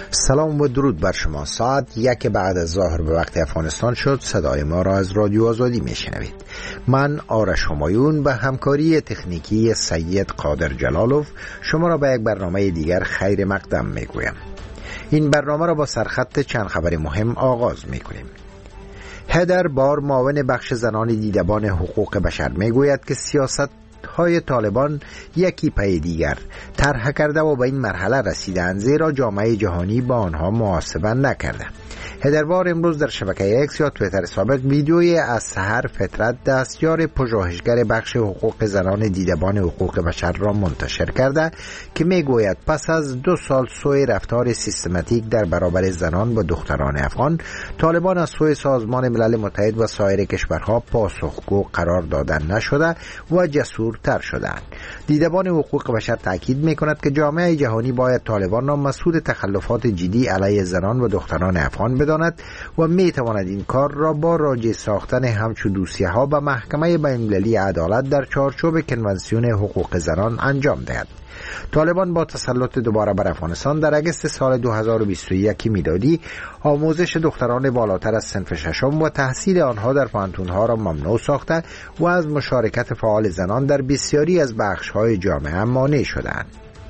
سلام و درود بر شما. ساعت 1 بعد از ظهر به وقت افغانستان شد. صدای ما را از رادیو آزادی میشنوید. من آرش همایون به همکاری تکنیکی سید قادر جلالوف شما را به یک برنامه دیگر خیر مقدم میگویم. این برنامه را با سرخط چند خبر مهم آغاز میکنیم. هدر بار، معاون بخش زنان دیدبان حقوق بشر، میگوید که سیاست های طالبان یکی پی دیگر طرح کرده و به این مرحله رسیدند زیرا جامعه جهانی با آنها محاسبه نکرده. هدروار امروز در شبکه اکس یا تویتر سابق ویدیوی از سحر فطرت، دستیار پژوهشگر بخش حقوق زنان دیدبان حقوق بشر را منتشر کرده که میگوید پس از 2 سال سوء رفتار سیستماتیک در برابر زنان و دختران افغان، طالبان از سوی سازمان ملل متحد و سایر کشورها پاسخگو قرار دادن نشده و جسورتر شدند. دیدبان حقوق بشر تاکید میکند که جامعه جهانی باید طالبان را مسئول تخلفات جدی علیه زنان و دختران افغان بداند و میتواند این کار را با راجع ساختن همچو دوسیه ها به محکمه بین‌المللی عدالت در چارچوب کنوانسیون حقوق زنان انجام دهد. طالبان با تسلط دوباره بر افغانستان در اگست سال 2021 میلادی آموزش دختران بالاتر از صنف ششم و تحصیل آنها در پانتونها را ممنوع ساخته و از مشارکت فعال زنان در بسیاری از بخش‌های جامعه مانع شدند.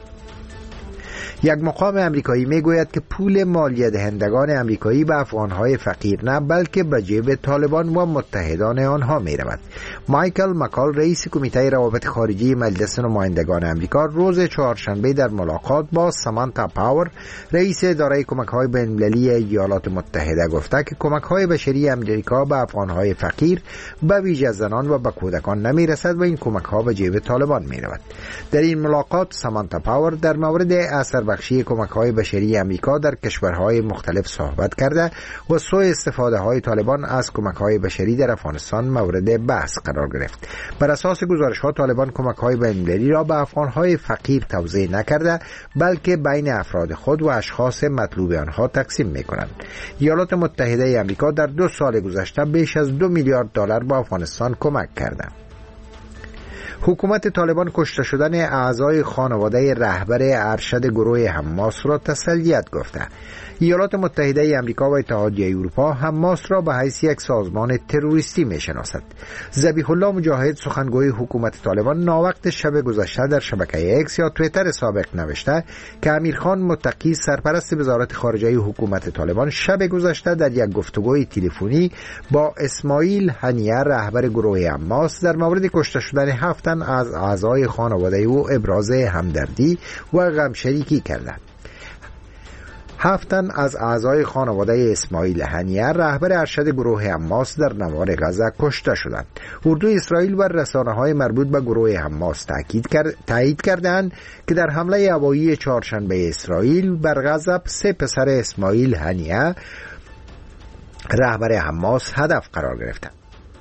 یک مقام امریکایی میگوید که پول مالیه دهندگان امریکایی به افغانهای فقیر نه بلکه به جیب طالبان و متحدان آنها می رود. مایکل مکال، رئیس کمیته روابط خارجی مجلس نمایندگان امریکا، روز چهارشنبه در ملاقات با سامانتا پاور، رئیس اداره کمک‌های بین‌المللی ایالات متحده گفته که کمک‌های بشری امریکا به افغانهای فقیر به ویژه زنان و به کودکان نمی رسد و این کمک‌ها به جیب طالبان می رود. در این ملاقات سامانتا پاور در مورد اثر بخشی کمک‌های بشری امریکا در کشورهای مختلف صحبت کرده و سوء استفاده های طالبان از کمک‌های بشری در افغانستان مورد بحث قرار گرفت. بر اساس گزارش‌ها طالبان کمک‌های بین‌المللی را به افغان‌های فقیر توزیع نکرده بلکه بین افراد خود و اشخاص مطلوب آنها تقسیم می‌کنند. ایالات متحده آمریکا در 2 سال گذشته بیش از 2 میلیارد دلار به افغانستان کمک کرده. حکومت طالبان کشته شدن اعضای خانواده رهبر ارشد گروه حماس را تسلیت گفته. ایالات متحده آمریکا و اتحادیه اروپا حماس را به حیث یک سازمان تروریستی می‌شناسد. ذبیح الله مجاهد، سخنگوی حکومت طالبان، ناوقت شب گذشته در شبکه اکس یا تویتر سابق نوشته که امیرخان متقی، سرپرست وزارت خارجه حکومت طالبان، شب گذشته در یک گفتگوی تلفنی با اسماعیل هنیه، رهبر گروه حماس، در مورد کشته شدن 7 تن از اعضای خانواده او ابراز همدردی و غمشریکی کردند. 7 تن از اعضای خانواده اسماعیل هنیه، رهبر ارشد گروه حماس، در نوار غزه کشته شدند. اردوی اسرائیل و رسانه‌های مربوط به گروه حماس تایید کردند که در حمله هوایی چهارشنبه اسرائیل بر غزه 3 پسر اسماعیل هنیه، رهبر حماس، هدف قرار گرفتند.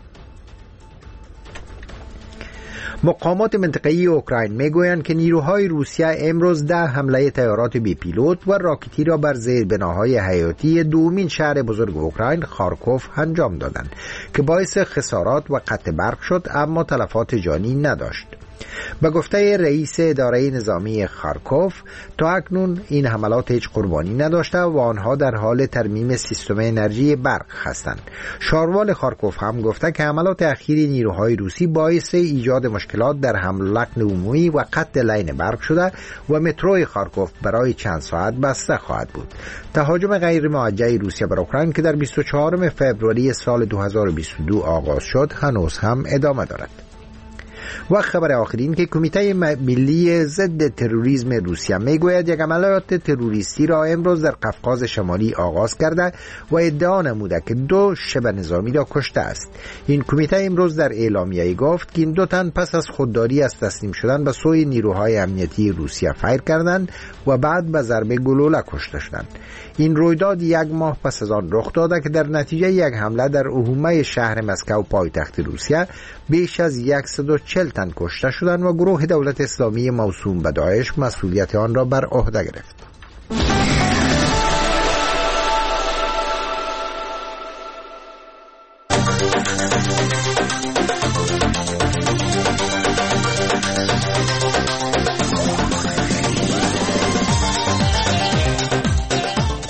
مقامات منطقه‌ای اوکراین میگویند که نیروهای روسیه امروز 10 حمله طیارات بی پیلوت و راکتی را بر زیربناهای حیاتی دومین شهر بزرگ اوکراین، خارکوف، انجام دادند که باعث خسارات و قطع برق شد اما تلفات جانی نداشت. به گفته رئیس اداره نظامی خارکوف، تا اکنون این حملات هیچ قربانی نداشته و آنها در حال ترمیم سیستم انرژی برق هستند. شاروال خارکوف هم گفته که حملات اخیر نیروهای روسی باعث ایجاد مشکلات در حمل و نقل عمومی و قطع لین برق شده و مترو خارکوف برای چند ساعت بسته خواهد بود. تهاجم غیر موجه روسیه بر اوکراین که در 24 فوریه سال 2022 آغاز شد هنوز هم ادامه دارد. و خبر آخرین که کمیته ملی ضد تروریسم روسیه میگوید یک عملیات تروریستی را امروز در قفقاز شمالی آغاز کرده و ادعا نموده که 2 شبه نظامی را کشته است. این کمیته امروز در اعلامیه‌ای گفت که این 2 تن پس از خودداری از تسلیم شدن به سوی نیروهای امنیتی روسیه فیر کردند و بعد به ضربه گلوله کشته شدند. این رویداد 1 ماه پس از آن رخ داده که در نتیجه یک حمله در اهومه شهر مسکو پایتخت روسیه بیش از 140 تن کشته شدند و گروه دولت اسلامی موسوم به داعش مسئولیت آن را بر عهده گرفت.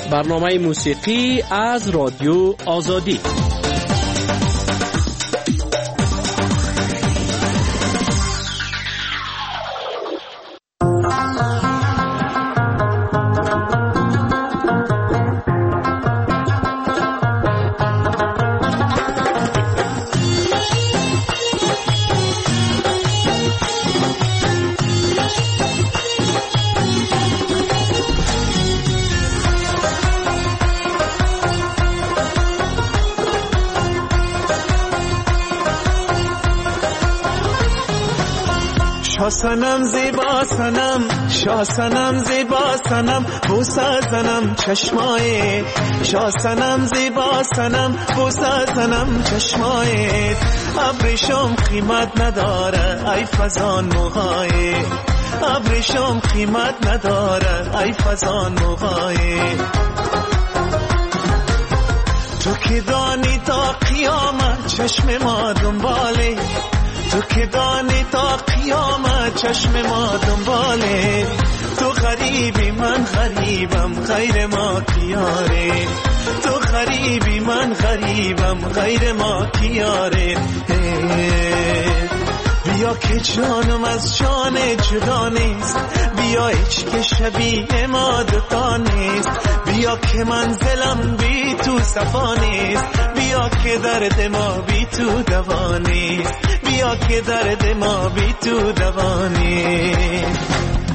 برنامه موسیقی از رادیو آزادی. سنم زیبا سنم، شاه سنم زیبا سنم، بوسه زنم چشمایت. شاه سنم زیبا سنم، بوسه زنم چشمایت. ابریشم قیمت نداره ای فزان موهایت. ابریشم قیمت نداره ای فزان موهایت. تو که دانی تا قیامت چشم ما دنباله. تو که دانی تا قیامت چشم ما دنباله. تو غریبی من غریبم غیر ما کیاره. تو غریبی من غریبم غیر ما کیاره. بیا که جانم از جان جدا نیست. بیا هیچ که شبیه ما دوتا نیست. بیا که منزلم بی تو صفا نیست. بیا که درد ما بی تو دوا نیست. بیا که درد ما بی تو دوا نیست.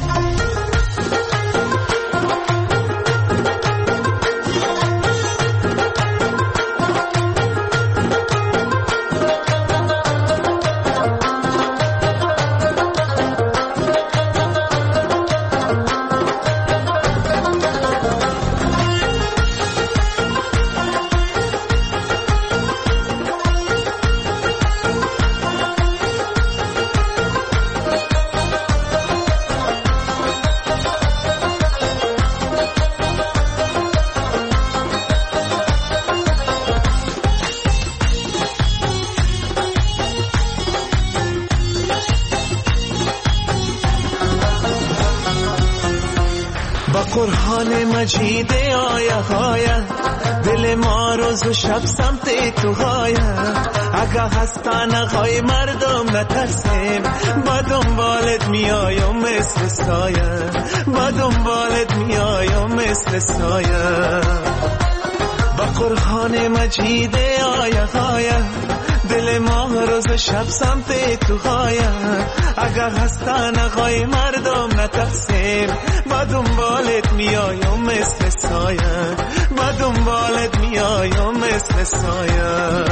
قرآن مجید آیه دل ما روز و شب سمت تو اگه هستن خواهی مردم نترسیم. با دنبالت میایم مثل سایه. با دنبالت میایم مثل سایه. با قرآن مجید آیه دل ما روز شب سمت تو اگر هستن آقای مردم نترسیم. با دنبالت میایم مثل سایه. با دنبالت میایم مثل سایه.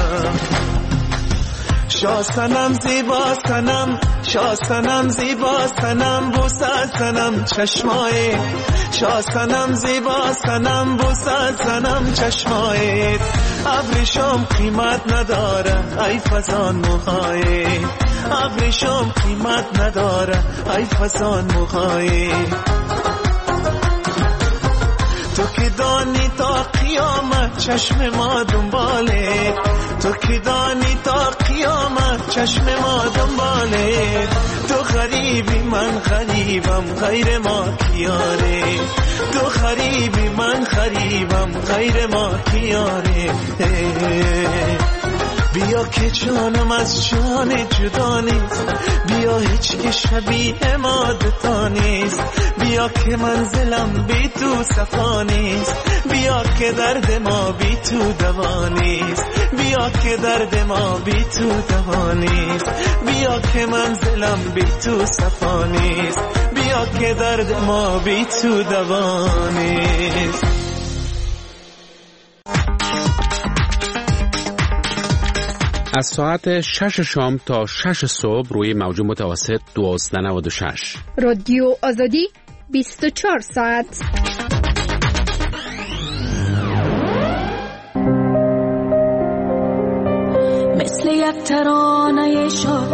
شاه سنم زیبا سنم، شاه سنم زیبا سنم، بوسه زنم چشمایت. شاه سنم زیبا سنم، بوسه زنم چشمایت. ابریشم قیمت نداره ای فزان موهایت. ابریشم قیمت نداره ای فزان موهایت. تو که دانی تا قیامت چشم ما دنباله. تو که دانی تا قیامت چشم ما دنباله. تو غریبی من غریبم غیر ما کیاره. تو غریبی من غریبم غیر ما کیاره. بیا که جانم از جان جدا نیست. بیا هیچ که شبیه ما دوتا نیست. بیا که منزلم بی تو صفا نیست. بیا که درد ما بی تو دوا نیست. بیا که درد ما بی تو دوا نیست. بیا که منزلم بی تو صفا نیست. بیا که درد ما بی تو دوا نیست. از ساعت 6 شام تا 6 صبح روی موج متوسط 1296 رادیو آزادی 24 ساعت. مثل یک ترانه شاد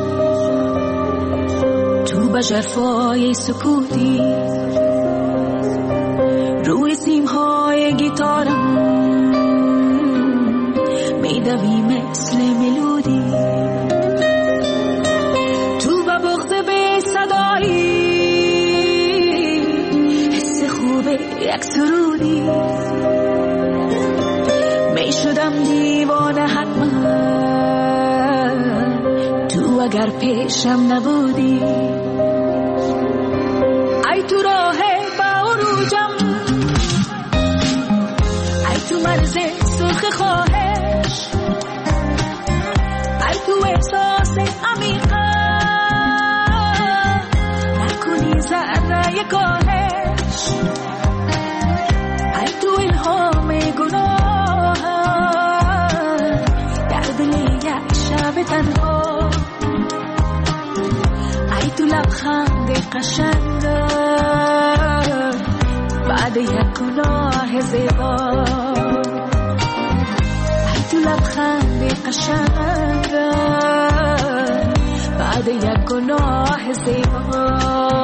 تو به ژرفای سکوتی روی سیمهای گیتارم میدوی مثل ملودی. تو به بغض به صدایی حس خوبه یک سرودی می شدم دیوانه حتما تو اگر پیشم نبودی ای تو راه با عروجم ای تو مرز سرخ خواهش ای تو احساس عمیقا نکنی ذره کاهش ای تو الهام گناه در دل یک شب تنها ای تو لبخند قشنگ بعد یک گناه زیبا ای تو لبخند قشنگ بعد یک گناه زیبا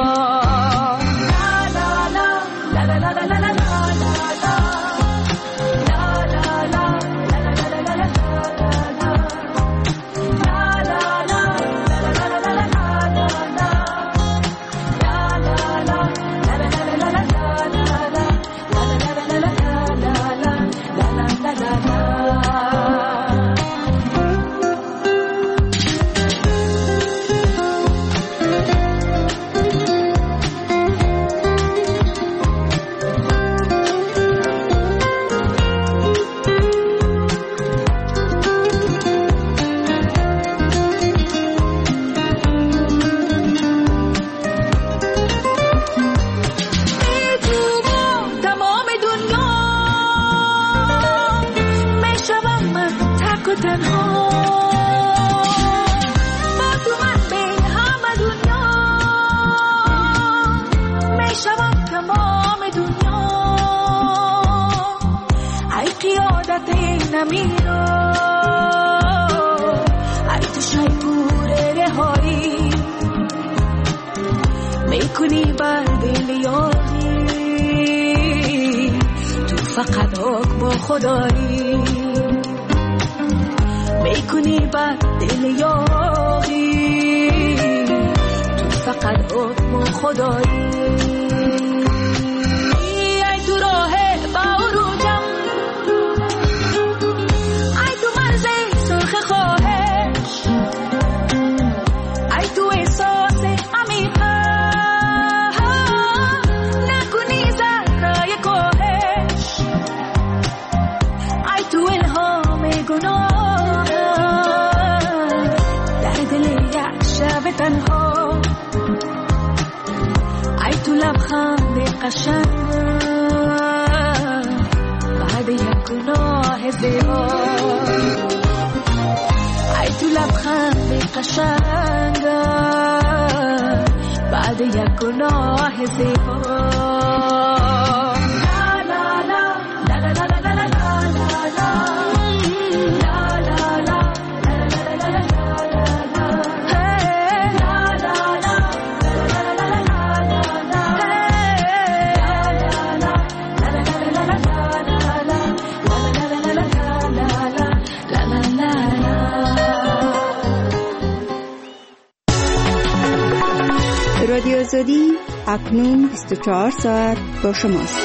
رادیو آزادی اکنون 24 ساعت با شماست.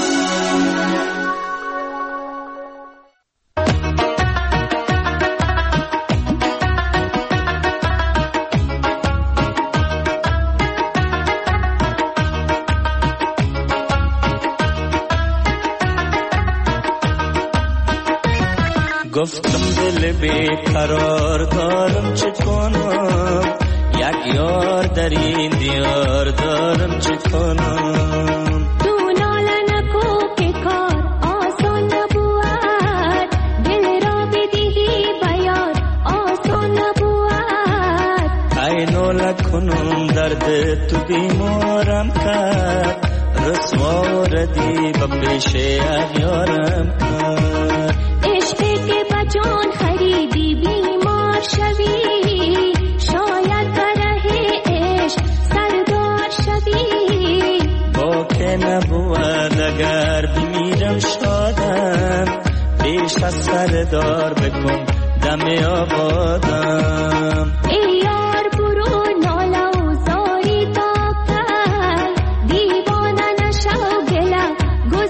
گفتم دل بیقرار دارم چه کنم یک یار در این دیار دارم چه کنم تو ناله نکو که کار آسان نبود دل را بدهی بیار آسان نبود ای ناله کنم درد تو بیمارم کرد رسوا ردی با پیش اغیارم کرد عشقی که بجان خریدی بیمار شوی شاید بره عشق سردار شوی با که نبود اگر بمیرم شادم پیش از سردار بکن دم آبادم ای یار برو ناله و زاری تا کل دیوانه نشو گله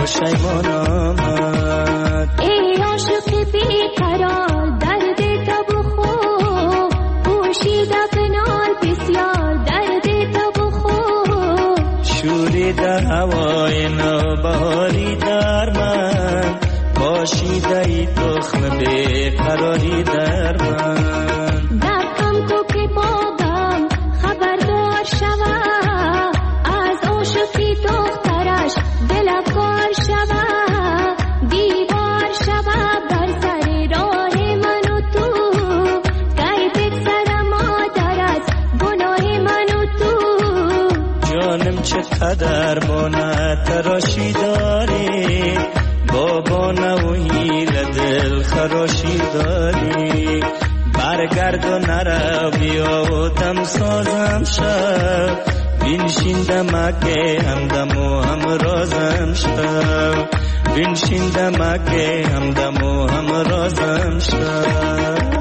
پشیمان آمد. ای عاشق بیقرار درد تب و خو پوشیده بنال بسیار درد تب و خو شوریده هوای نوبهاری در من پاشیده ای تخم بیقراری در من. دقم تو که بابم خبردار شوه از عاشقی دخترش دلکار شوه دیوار شوه بر سر راه من و تو قیبت سر مادر از گناه من و تو. جانم چقدر بانه تراشی داری بابا نوهیل دل خراشی داری برگرد و نرو بیا و دم سازم شد بینشین دمکه همدم و همرازم شد بینشین دمکه همدم و همرازم شد.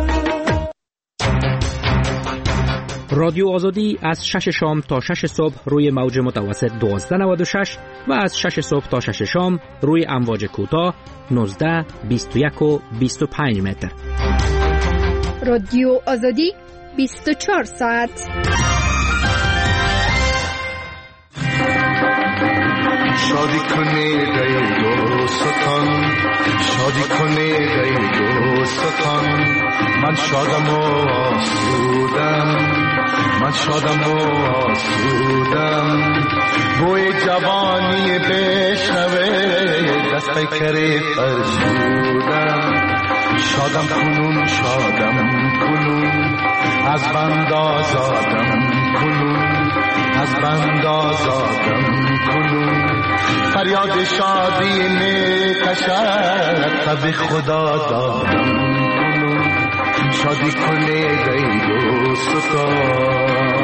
رادیو آزادی از 6 شام تا 6 صبح روی موج متوسط 1296 و از 6 صبح تا 6 شام روی امواج کوتاه 19 21 و 25 متر. رادیو آزادی 24 ساعت. شادی کنه ای دوستان شادی کنه ای دوستان من شادم و آسودم من شادم و آسودم بوی جوانی بشنوه دست پیکر فرسودم شادم کنون از بند آزادم کنون از بند آزادم کنون فریاد شادی میکشد تب خدا دادم کنون شادی کنه ای دوستان.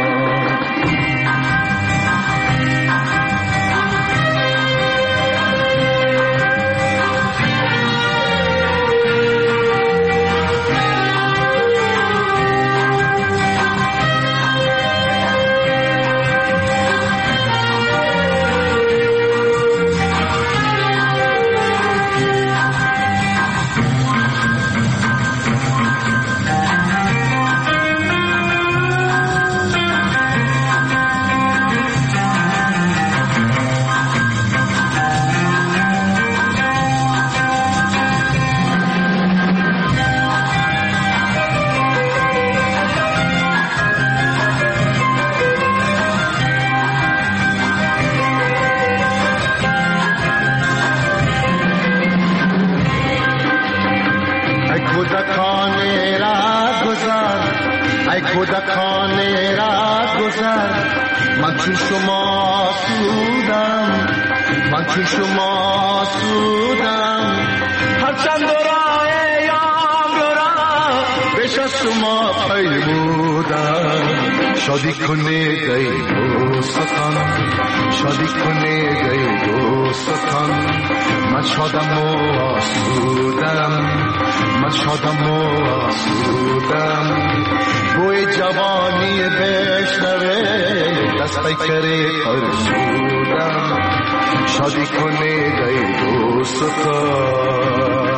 من چون شما سودم من چون شما سودم هرچند راه یام را بیش از شما پیمودم شادی کنه ای دوستان شادی کنه ای دوستان من شادم و آسودم من شادم و آسودم بوی جوانی بشنوه دست پیکر فرسودم شادی کنه ای دوستان.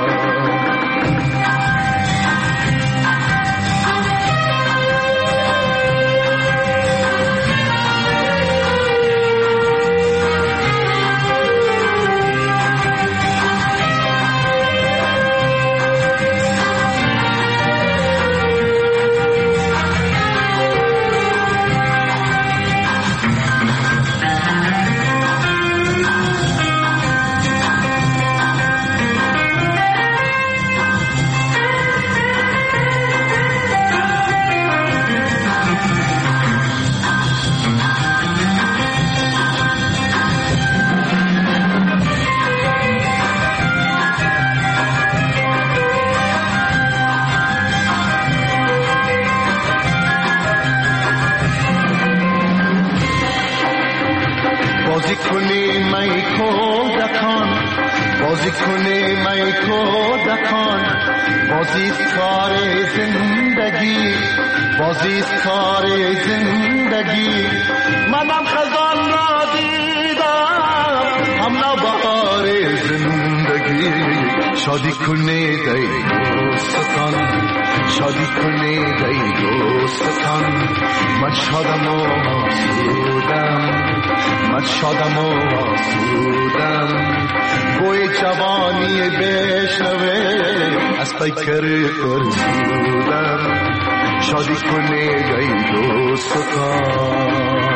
بازی کنی می کودکان بازی کنی می کودکان بازی کار زندگی بازی کار زندگی منم خزان را دیدم هم نوبهار شادی کنید ای دوستان، شادی کنید ای دوستان. من شادم و آسودم، من شادم و آسودم. بوی جوانی بشنوه از پیکر فرسودم. شادی کنید ای دوستان.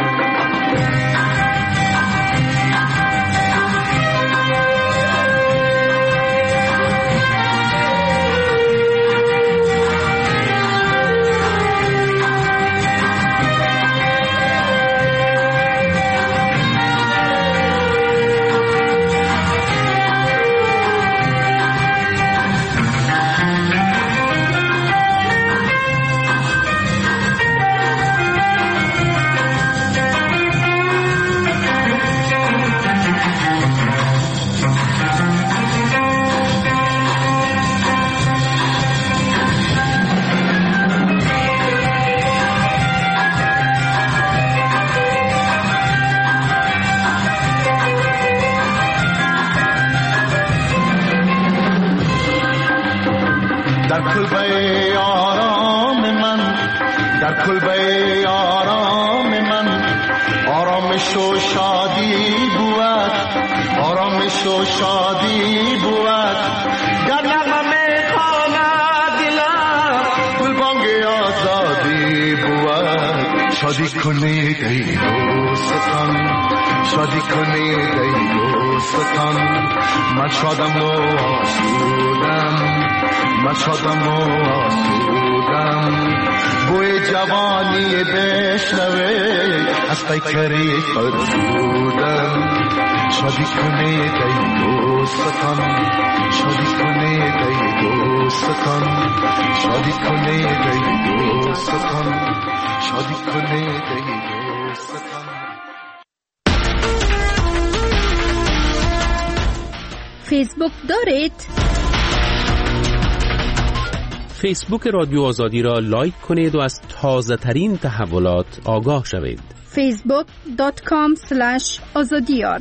کلبه آرام من آرامش و شادی بود، آرامش و شادی بود. گر نغمه میخواند دلم گلبانگ آزادی بود. شادی کنید ای دوستان، شادی کنید ای دوستان. من شادم و آسودم، من شادم و آسودم. بوی جوانی بشنوه از پیکری فرسودم. شادی کنید ای دوستان، شادی کنید ای دوستان. شادی کنید ای دوستان، شادی کنید ای دوستان. فیسبوک دارید؟ فیسبوک رادیو آزادی را لایک کنید و از تازه ترین تحولات آگاه شوید. facebook.com/azadiyar.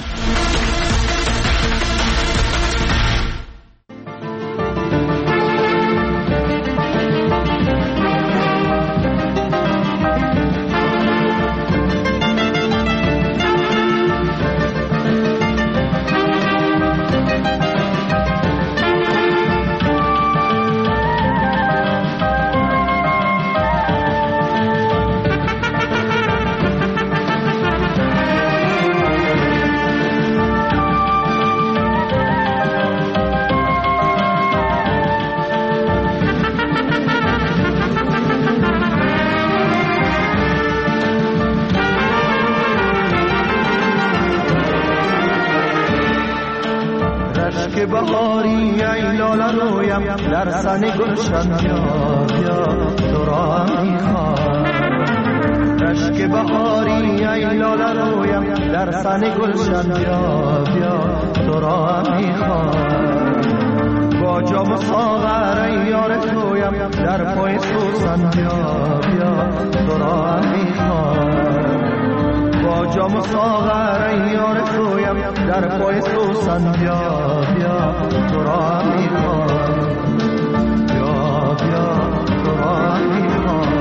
بهاری ای لاله رویم در سن گلشن بیا بیا تو را میخوام. رشک بهاری ای لاله رویم در سن گلشن بیا بیا تو را میخوام. با جام و ساغر ای یار تویم در پای سوسن بیا بیا تو را میخوام. با جام و ساغر ای یار تویم در پای سوسن بیا بیا تو را میخوام. بیا بیا تو را میخوام.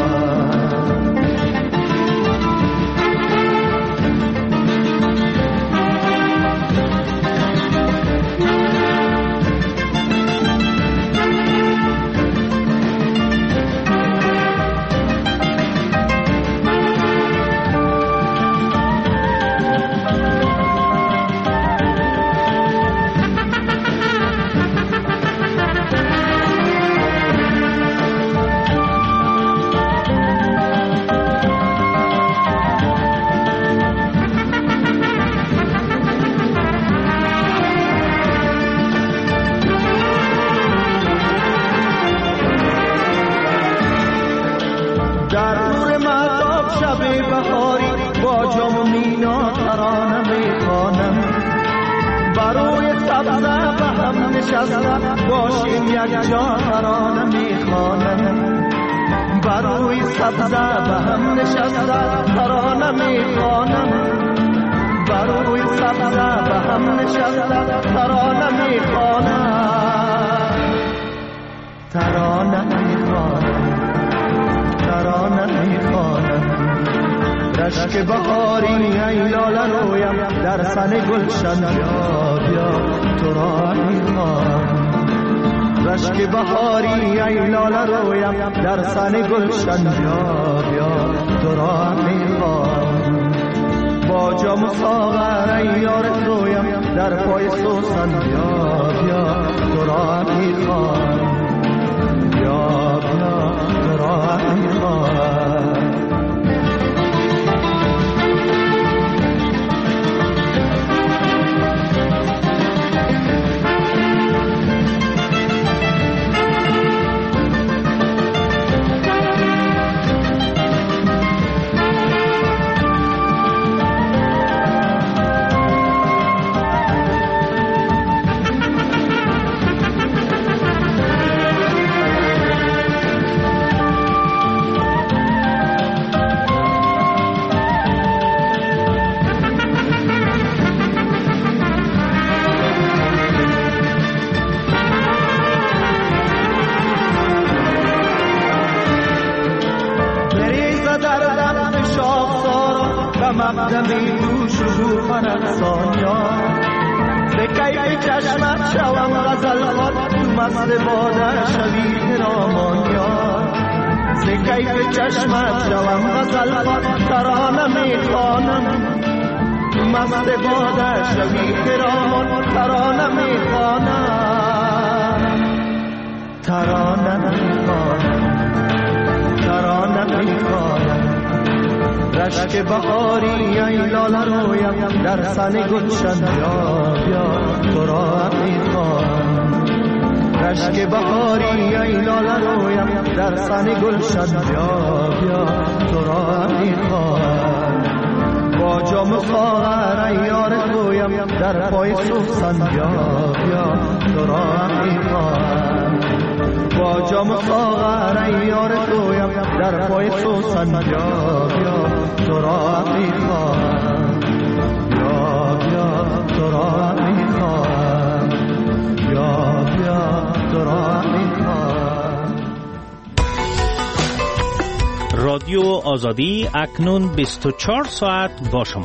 باشیم یک جا ترانه میخوانم. بروی سبزه به هم نشسته ترانه میخوانم. روی سبزه به هم نشسته ترانه میخوانم، ترانه میخوانم، ترانه میخوانم. رشک بهاری ای لاله رویم در سن گلشن، بیا بیا تو را میخوانم. رشک بهاری ای لاله رویم در سن گلشن، بیا بیا تو را میخوانم. با جام ساغر ای یار رویم در پای سوسن، بیا بیا تو را میخوانم، بیا بیا تو را میخوانم. مقدمی دوش رو پرستان یار، به کیف چشمت شوم غزل خوان، تو مست باده شوی خرامان یار. به کیف چشمت شوم غزل خوان، ترانه میخوانم، تو مست باده شوی خرامان، ترانه میخوانم، ترانه میخوانم، ترانه میخوانم. رشک بهاری ای لاله رویم در سن گلشن، بیا بیا تو را میخوانم. رشک بهاری ای لاله رویم در سن گلشن، بیا بیا تو را میخوانم. با جام ساغر ای یار رویم در پای سوسن، بیا بیا تو را میخوانم. با جام ساغر ای یار رویم در پای سوسن، بیا بیا تو را میخوانم، بیا بیا تو را میخوانم، بیا بیا تو را میخوانم. رادیو آزادی اکنون 24 ساعت با شما.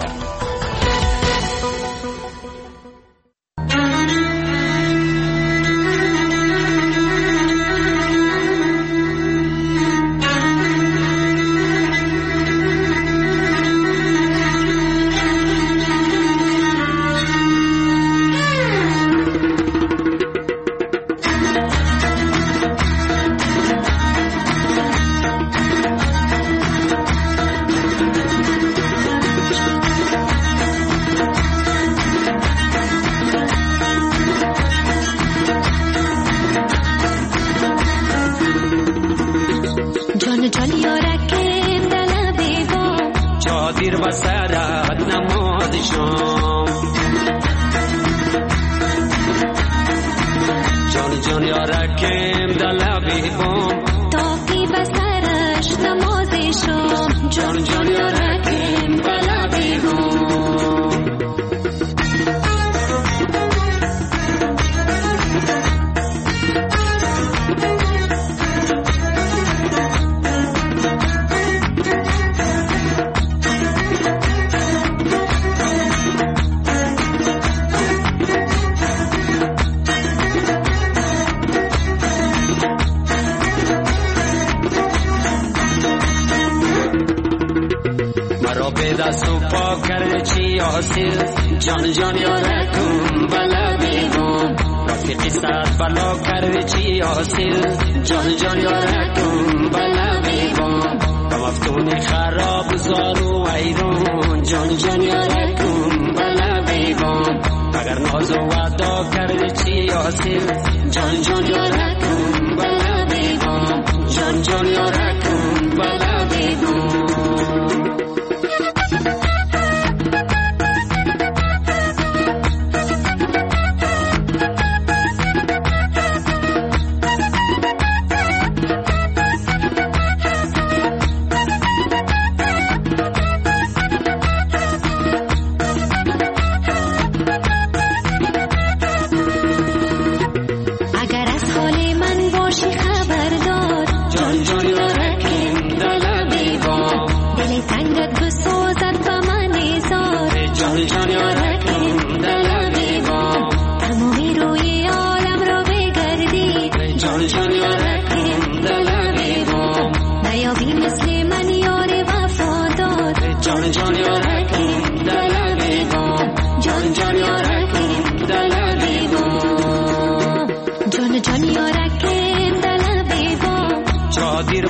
جان جان یارکم بلا بیگم رفیقی سر بلا کرده چی حاصل. جان جان یارکم بلا بیگم مفتونی خراب زارو ویرون. جان جان یارکم بلا بیگم اگر ناز و وعدا کرده چی حاصل. جان جان یارکم بلا بیگم، جان جان یارکم بلا بیگم.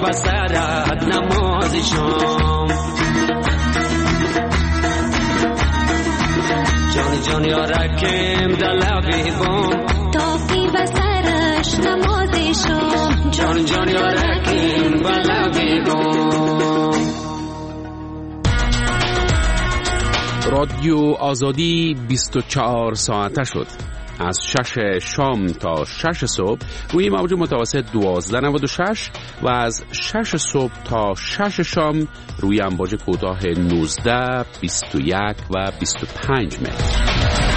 و سرت نماز شام. جان جان یارکم در لب بام تاقی و سرش نماز شام. جان جان یارکم بر لب بام. رادیو آزادی 24 ساعته شد. از 6 شام تا 6 صبح روی موج متوسط 1296 و از 6 صبح تا 6 شام روی امواج کوتاه 19، 21 و 25 متر.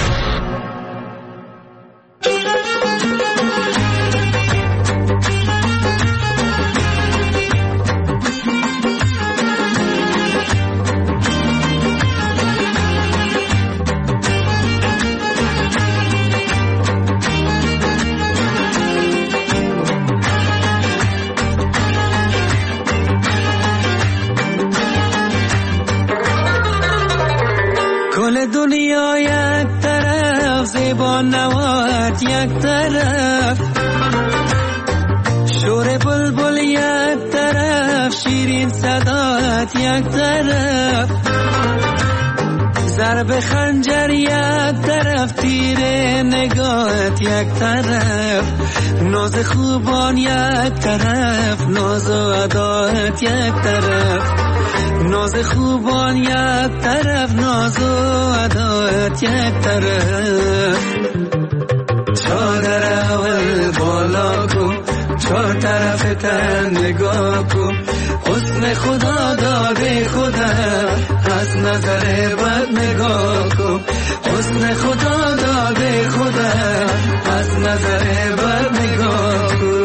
دنیا یک طرف، زیبا نوات یک طرف، شور بلبل یک طرف، شیرین صدات یک طرف، ضرب خنجر یک طرف، تیر نگاهت یک طرف، ناز خوبان یک طرف، ناز و ادایت یک طرف، ناز خوبان یک طرف، ناز و ادایت یک طرف. چادر اول بالا کن، چار طرف تن نگاه کن، حسن خدا داده خدا، از نظر بد نگاه کن، حسن خدا داده خدا، از نظر بد نگاه کن.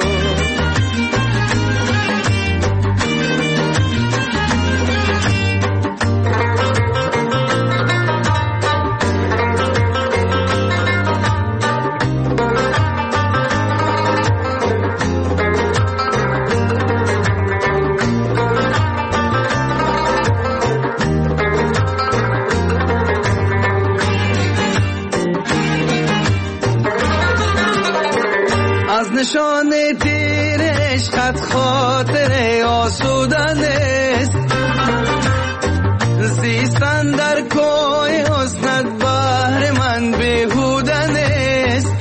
نشان تیرش خط خاطر آسودن است، زیستن در کوی حسنت بهر من بیهودن است،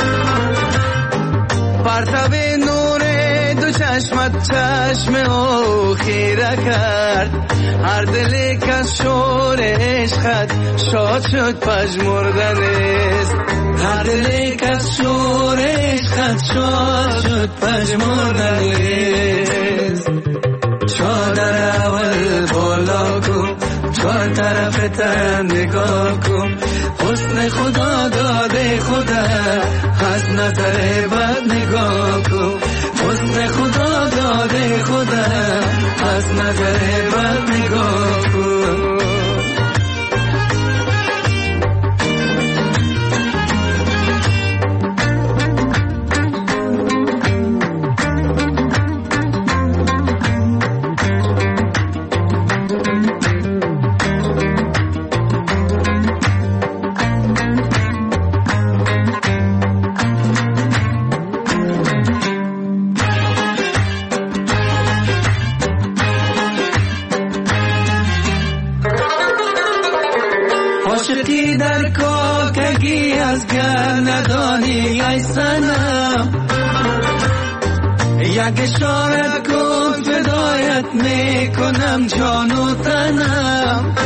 پرتاب نور دو چشمت چشم او خیره کرد، هر دلی کس شور عشقت شاد شد پژمردن است، هر دلی کس شور عشقت شاد شد پژمردن است. چادر اول بالا کن، چار طرف تن نگاه کن، حسن خدا داده خدا، از نظر بد نگاه کن، حسن خدا داده خدا، از نظر بد نگاه کن. عاشقی در کاکگی از گر ندانی ای صنم، یک اشاره کن فدایت میکنم جان و تنم،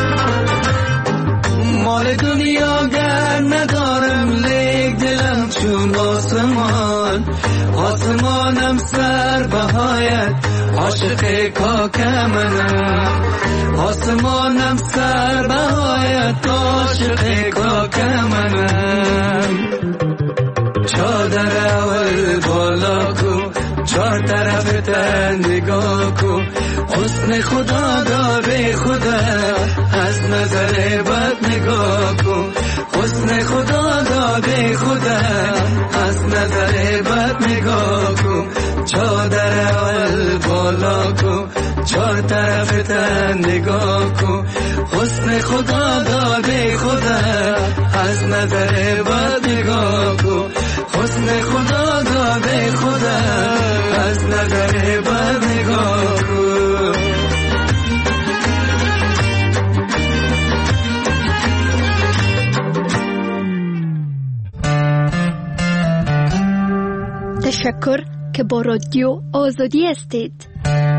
مال دنیا گر ندارم لیک دلم چون آسمان، آسمانم سر بهایت عاشق کاک منم، آسمانم سر بهایت عاشق کاک منم. چادر اول بالا کن، چار طرف تن نگاه کن، حسن خدا داده خدا، از نظر بد نگاه کن، حسن خدا داده خدا، از نظر بد نگاه کن. چادر اول بالا کن، چار طرف تن نگاه کن، حسن خدا داده خدا، از نظر بد نگاه کن، حسن خدا داده خدا، از نظر بد نگاه تشکر که با رادیو آزادی هستید.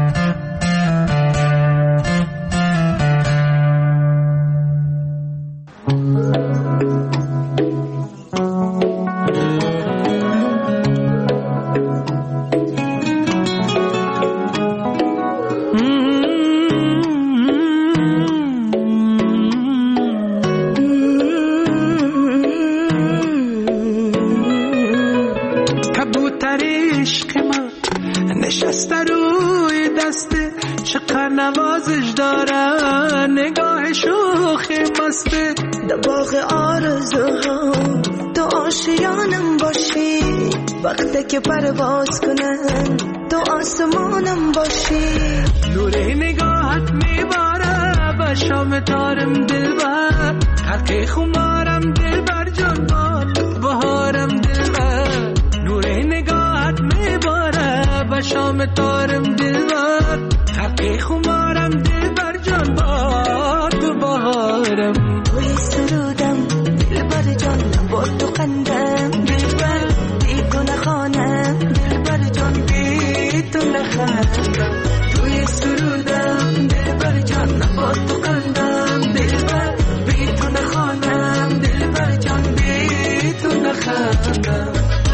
نوازش دارن نگاه شوخی مسته در باغ آرزوها تو آشیانم باشی وقتی که پرواز کنن تو آسمانم باشی نور نگاهت میباره به شام تارم دلبر حرکه خمارم دلبر جان بهارم دلبر نور نگاهت میباره به شام تارم دلبر حقی خمارم دلبر جان با تو بهارم توی سرودم دلبر جان با تو قندم دلبر بی تو نخوانم دلبر جان بی تو نخندم توی سرودم دلبر جان با تو قندم دلبر بی تو نخوانم دلبر جان بی تو نخندم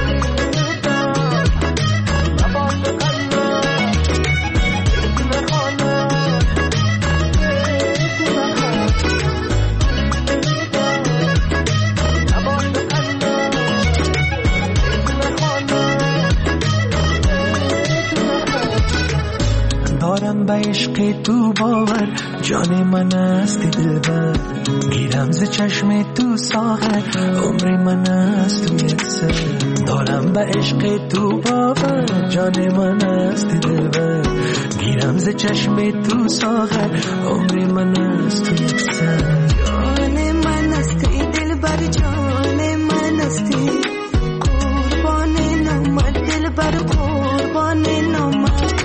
دارم به عشق تو باور جان من هستی دلبر گیرم ز چشم تو ساغر عمر من هست توی سر دارم به عشق تو باور جان من هستی دلبر گیرم ز چشم تو ساغر عمر من هست توی سر جان من هستی دلبر جان من هستی قربان نامت دلبر قربان نامت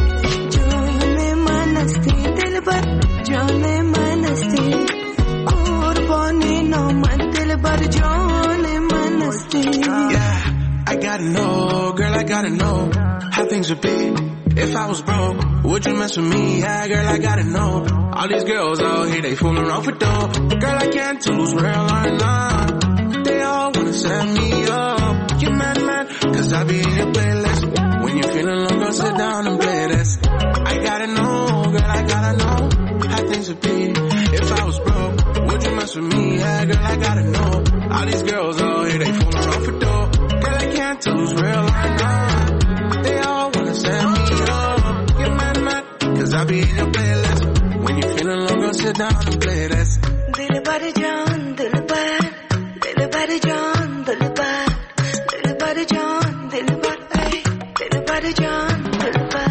جان من هستی قربانی نامت دلبر جان من هستی. I gotta know, girl, I gotta know how things would be if I was broke. Would you mess with me? Yeah, girl, I gotta know. All these girls out here, they fooling off with dough. Girl, I can't choose real or not. They all wanna set me up. You mad, cause I be in your playlist. When you're feeling low, go sit down and play this. I gotta know, girl, I gotta know how things would be if I was broke. Would you mess with me? Yeah, girl, I gotta know. All these girls out here, they fooling off with dough. Girl, I can't tell who's real or not. They all wanna set me up. Get mad, cause I be in your playlist. When you feeling low, go sit down and play this. Dilbar jaan, dilbar, dilbar jaan, dilbar, dilbar jaan, dilbar, ay, dilbar jaan, dilbar.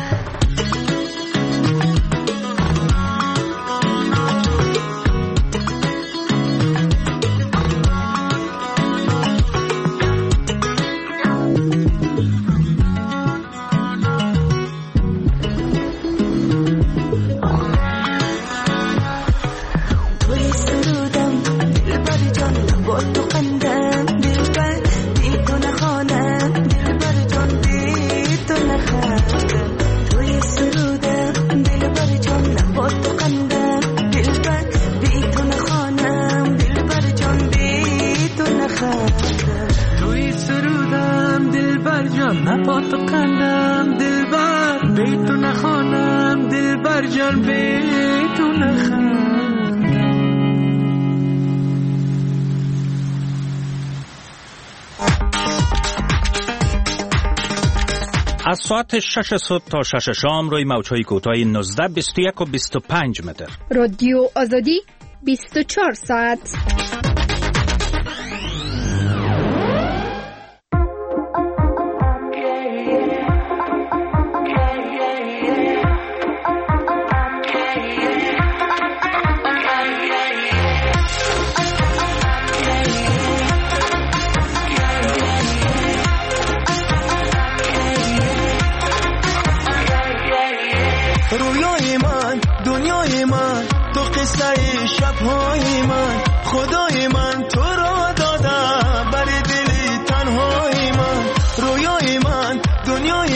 از ساعت 6 صبح تا 6 شام روی موج‌های کوتاه 19 21 و 25 متر. رادیو آزادی 24 ساعت. رویای من دنیای من تو قصه شبهای من خدای من تو را دادم برای دلی تنهای من رویای من دنیای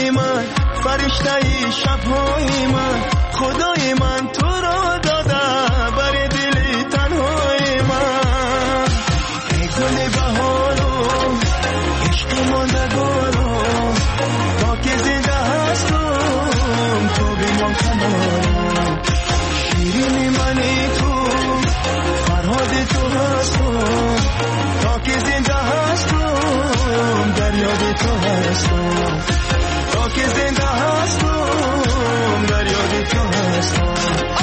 فرشته شبهای من، خدای من تو را داده بر دل تنهای من. ای گل بهارو عشق ماندگارو، تا که زنده هستم تو بمان کنارم. شیرین منی تو فرهاد تو هستم، تا که زنده هستم در یاد تو هستم. تا که زنده هستم در یاد تو هستم.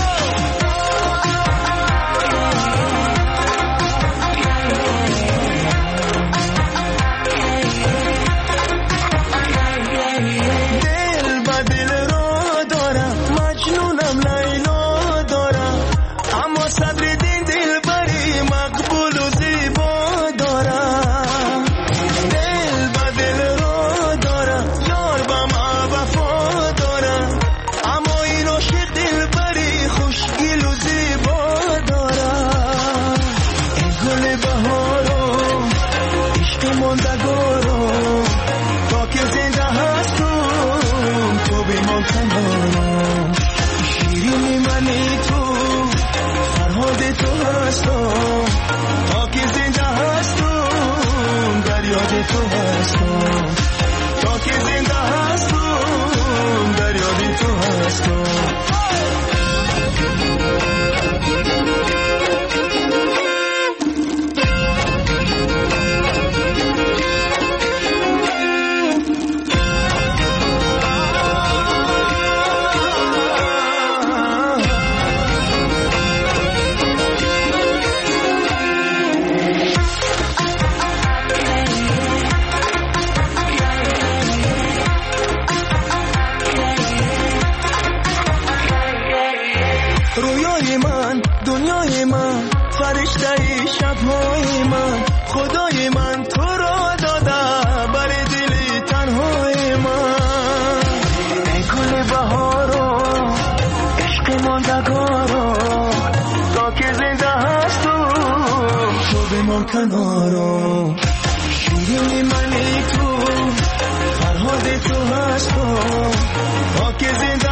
کنارم. شیرین منی تو فرهاد تو هستم، تا که زنده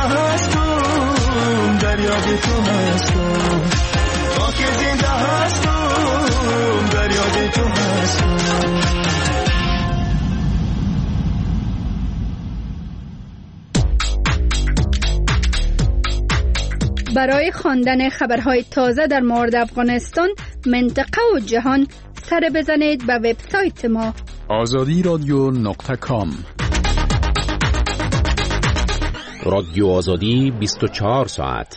هستم در یاد تو هستم. تا که زنده هستم در یاد تو هستم. برای خواندن خبرهای تازه در مورد افغانستان، منطقه و جهان سر بزنید به وبسایت ما azadiradyo.com. رادیو آزادی 24 ساعت.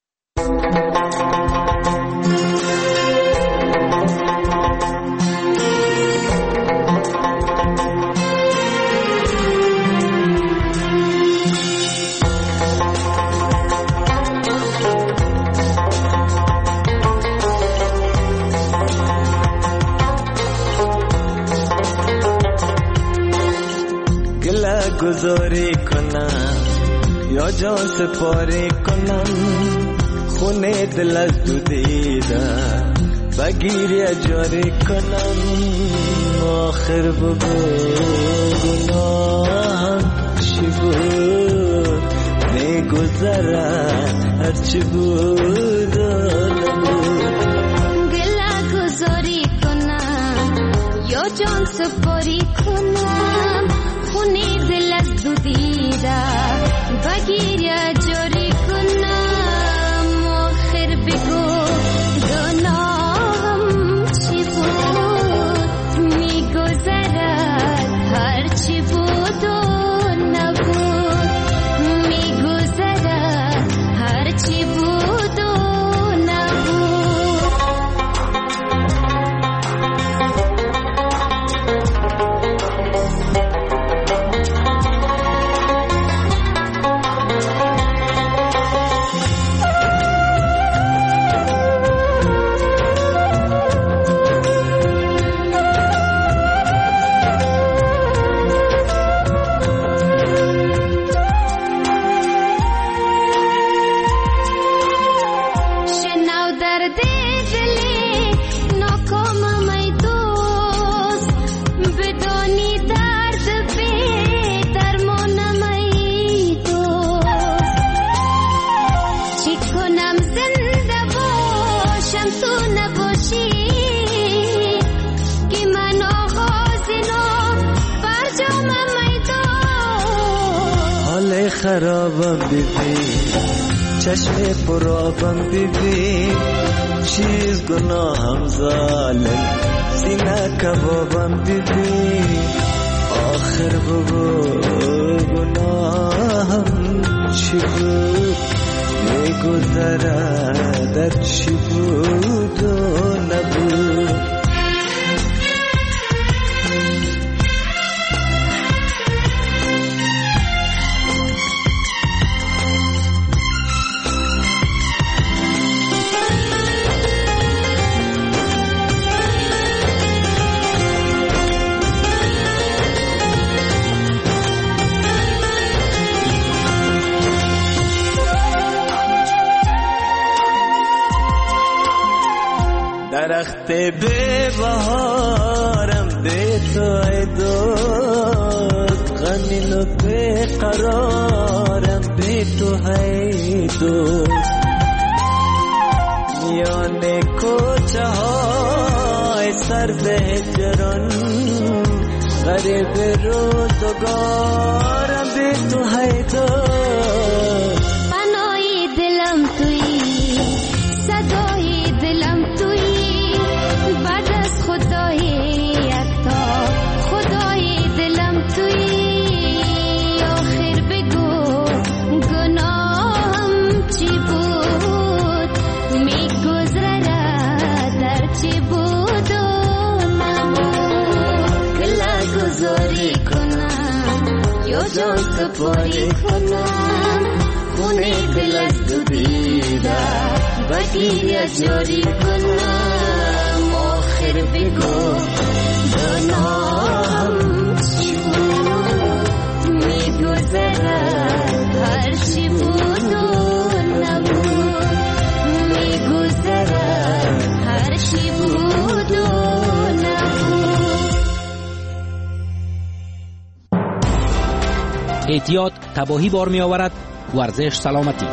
گذاری کنم یا جان سپاری کنم، خونه دل از دو دیده بگیری جاری کنم. آخر بگو گناهم چی بود، میگذرد هرچی بود و نبود. گله گذاری کنم یا جان سپاری کنم، خونه دل از دو دیده بگیر جاری کنم. آخر بگو گناهم چی بود، میگذرد هرچی بود و نبود. میگذرد هرچی بود و نبود. خرابم ببین، چشم پرابم ببین، چیز گناهم ظالم، سینه کبابم ببین، آخر بگو گناهم چی بود، میگذره در چی بود و نبود. درخت به بهارم به تو ای دوست، غمین و به قرارم به تو ای دوست، میان کوچه های سرد هجران غریب روزگارم به تو ای دوست. پناهی دلم تویی، صدای دلم تویی، بعد از خدای یکتا خدای دلم تویی، آخر بگو گناهم چی بود، میگذره در چی بود و نبود. گله گذاری کنم یا جان سپاری کنم، خونه دل از دو دیده بگیره جاری کنم، آخر بگو گناهم چی بود، میگذره هر چی بود و نبود، میگذره هر چی بود و نبود. اعتیاد تباهی بار می آورد، ورزش سلامتی.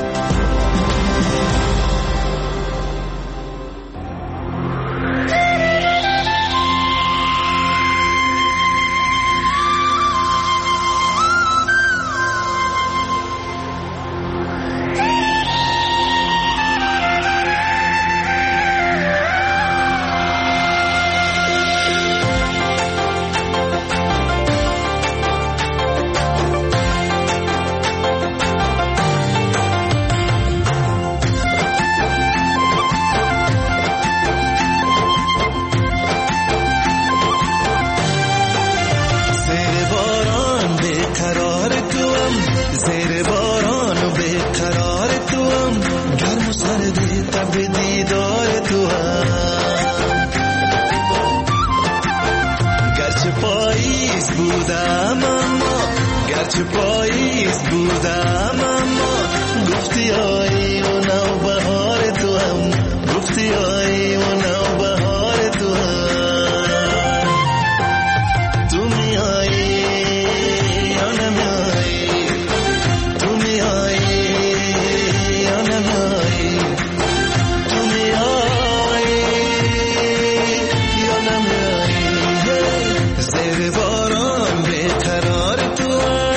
گرچه پاییز بودم اما گفتی آیی و نوبهار تو هم، گفتی آیی و نوبهار تو هم. تو میایی یا نمیایی، تو میایی یا نمیایی، تو میایی یا نمیایی. زیر باران بیقرار تو هم.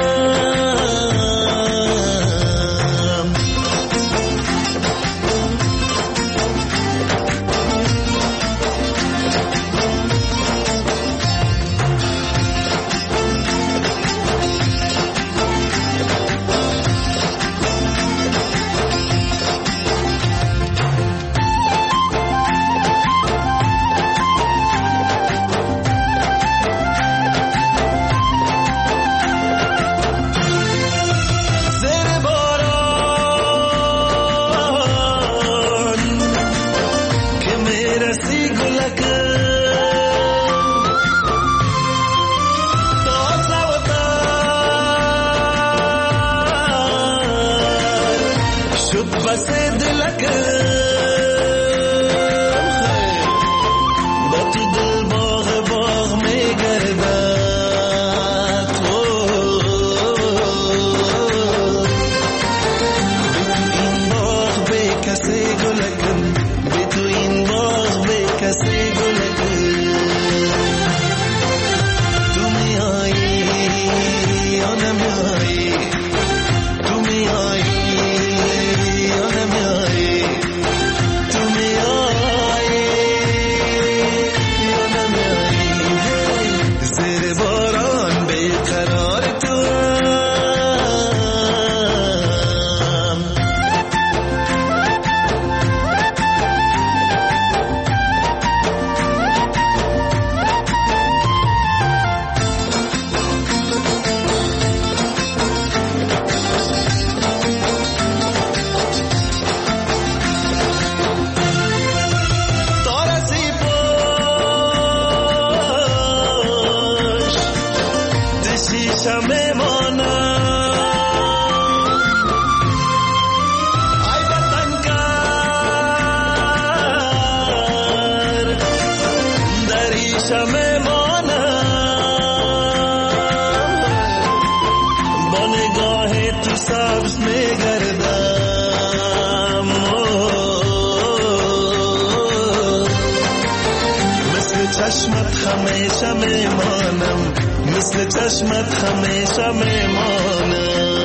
چشمت همیشه میمانم، مثل چشمت همیشه میمانم.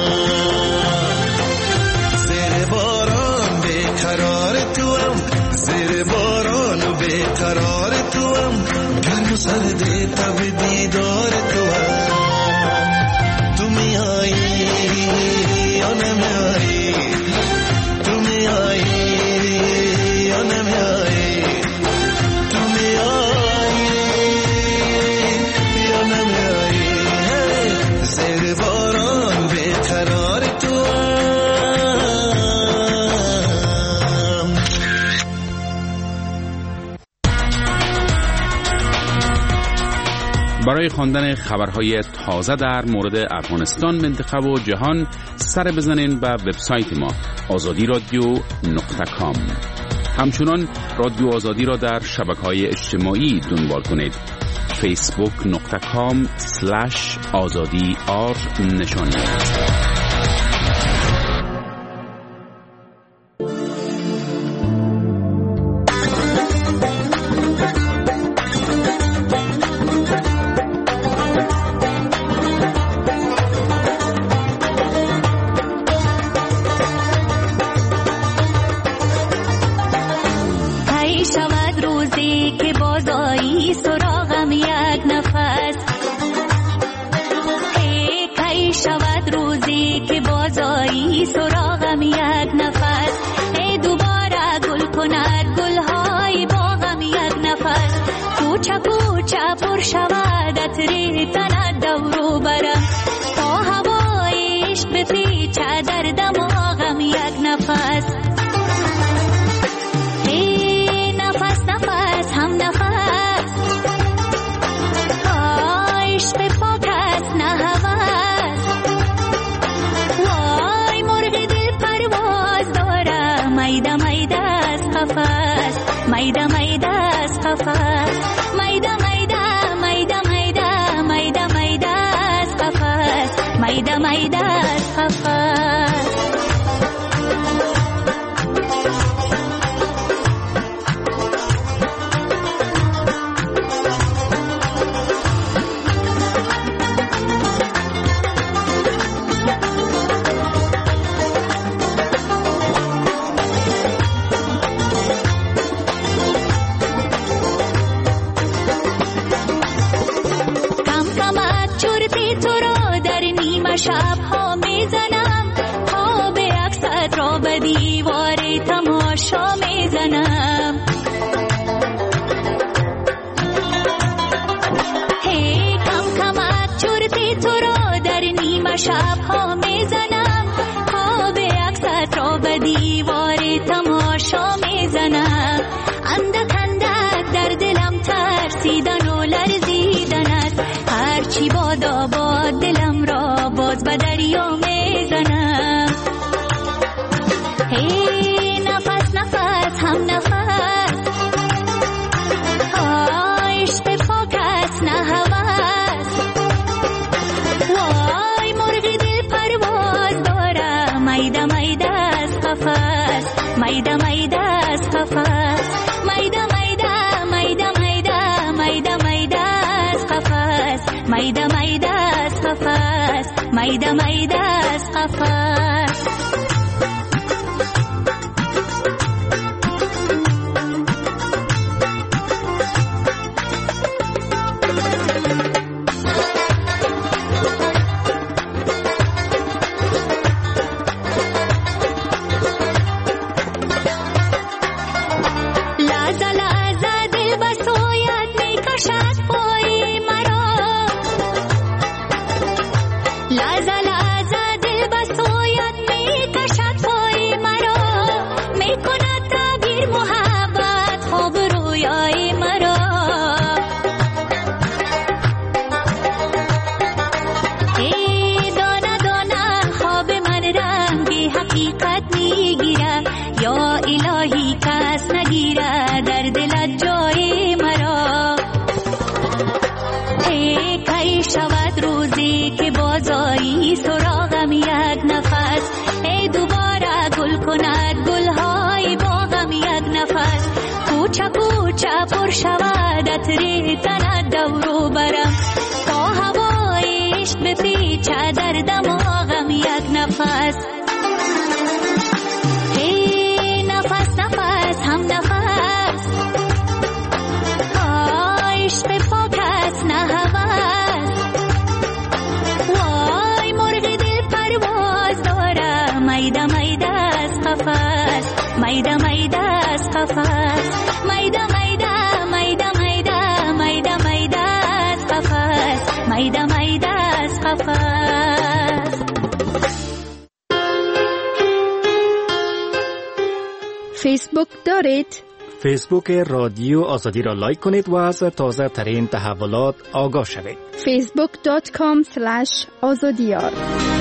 زیر باران بیقرار توام، زیر باران و بیقرار توام، گرم و سردی تب دیدار توام. تو میایی یا نمیایی، تو میایی یا نمیایی، تو میایی یا نمیایی. زیر باران بیقرار توام. برای خواندن خبرهای تازه در مورد افغانستان، منطقه و جهان سر بزنین به وبسایت ما azadi.radio.com. همچنان رادیو آزادی را در شبکه‌های اجتماعی دنبال کنید. facebook.com/azadi_r نشانید. سراغم یک نفس، ای دوباره گل کند گلهای باغم یک نفس. کوچه کوچه پر شود عطر تنت دورو برم، تا هوای عشق بپیچه در دماغم یک نفس. ای نفس نفس هم نفس، عشق پاک است نه هوس. وای مرغ دل پرواز داره، میده میده از قفس، میده میده از قفس، میده میده میده میده میده میده از قفس، میده میده از قفس. شب‌ها میزنم، خواب عکست را به دیوار تماشا میزنم. هی کم کمک چرتی تو را در نیمه شب‌ها میزنم، خواب عکست را به دیوار تماشا میزنم. اندک اندک در دلم ترسیدن و لرزیدن است، هرچی بادا باد دلم را باز به دریا میزنم. هی نفس نفس هم نفس، عشق پاک است نه هوس. وای مرغ دل پرواز داره، میده میده از قفس، میده میده از قفس، میده میده میده میده میده میده از قفس، میده میده از قفس، میده میده از قفس. سراغم یک نفس، ای دوباره گل کند گلهای باغم یک نفس. کوچه کوچه پر شود عطر تنت دورو برم تا هوای عشق بپیچه در دماغم یک نفس هی نفس نفس هم نفس عشق پاک است نه هوس وای مرغ دل پرواز داره میده میده از قفس میده میده از قفس میده میده میده میده میده میده از قفس میده میده از قفس. فیسبوک دارید؟ فیسبوک رادیو آزادی را لایک کنید و از تازه ترین تحولات آگاه شوید. facebook.com/azadiyar.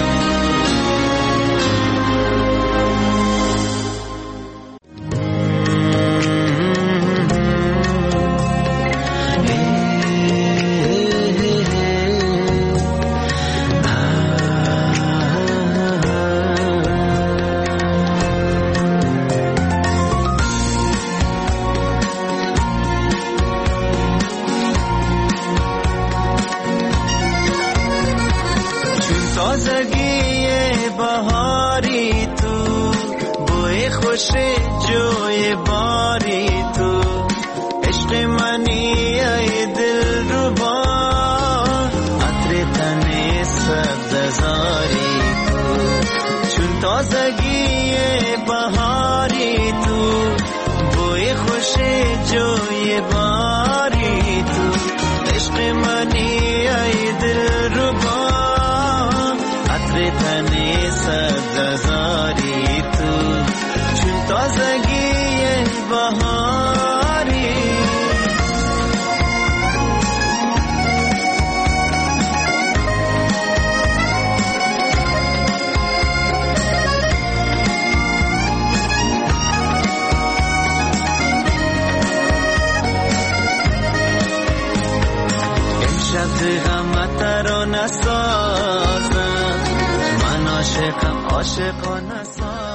جوی باری تو عشق منی ای دل ربا عطر تن سبزاری تو چون تازگی بهاری تو بوی خوش جوی باری تو عشق منی ای دل ربا عطر تن سبزاری تو تازگی بهاری امشب غمت رو نسازم من عاشقم عاشقا نسازم